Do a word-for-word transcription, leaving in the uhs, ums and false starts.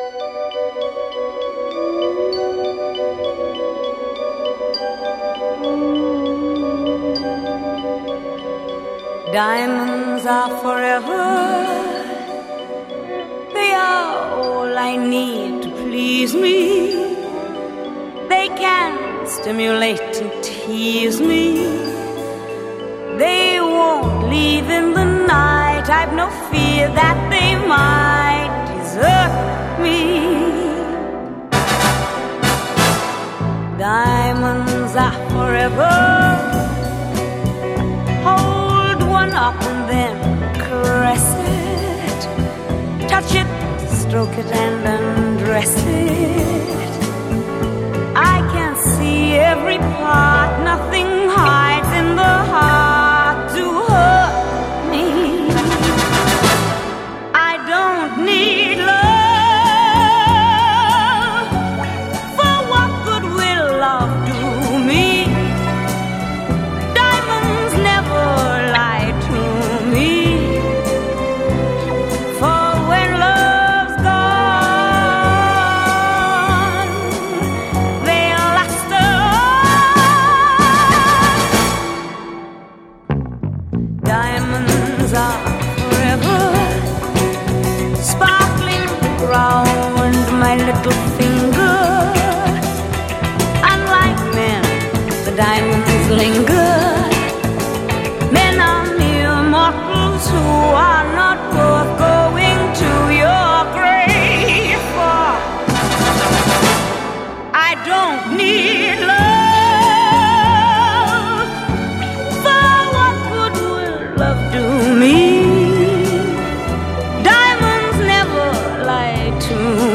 Diamonds are forever. They are all I need to please me. They can stimulate and tease me. They won't leave in the night. I've no fear that they might desert me. Diamonds are forever. Hold one up and then caress it. Touch it, stroke it and undress it. I can see every part. Nothing hides in the heart to hurt me. I don't need love. For what good will love do me? Diamonds never lie to me. For when love's gone, they'll last on. Diamonds are forever, sparkling round my little finger. Unlike men, the diamonds linger. Men are mere mortals who are not worth going to your grave for. I don't need love. For what good will love do me? Diamonds never lie to me.